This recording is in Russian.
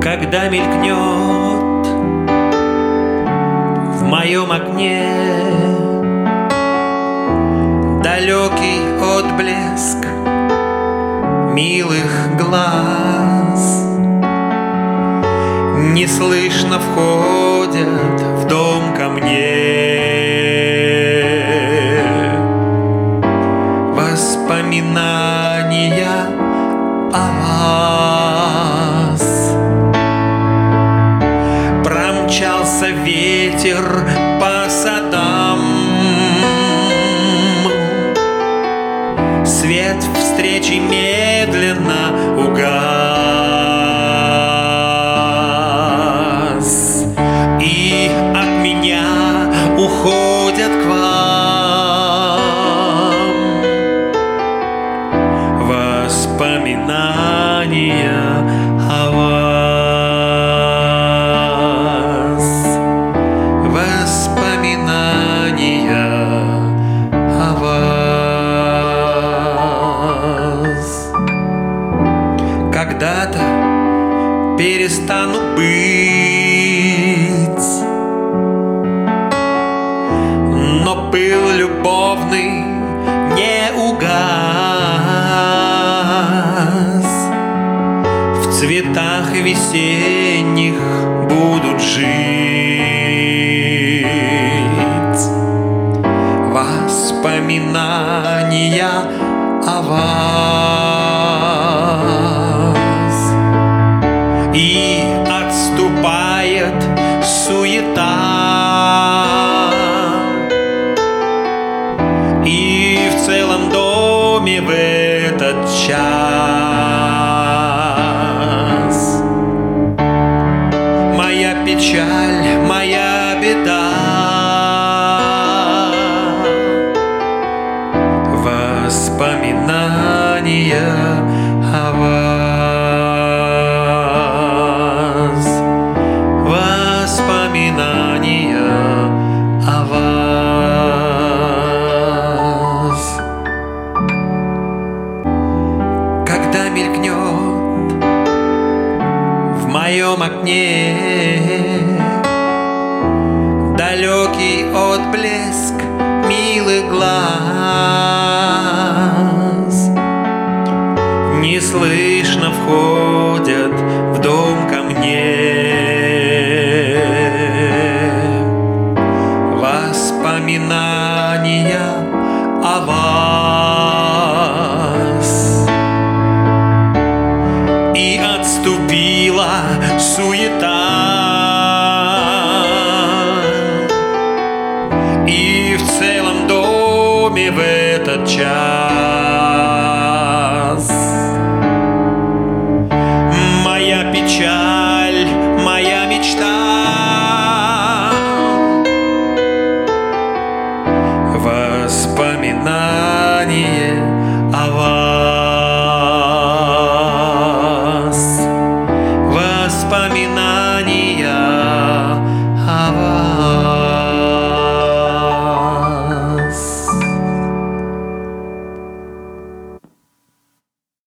Когда мелькнет в моем окне далекий отблеск милых глаз, неслышно входят в дом ко мне воспоминания о вас. Промчался ветер по садам, свет встречи медленно угас, и от меня уходят к вам воспоминания о вас, воспоминания о вас. Когда-то перестану быть, но пыл любовный не угас. В цветах весенних будут жить воспоминания о вас. И отступает суета, и в целом доме в этот час моя печаль, моя беда, воспоминания о вас, воспоминания о вас. Когда мелькнет в моем окне далекий отблеск милых глаз, неслышно входят в дом ко мне воспоминания о вас. И отступила суета, и в целом доме в этот час моя печаль, моя мечта, воспоминания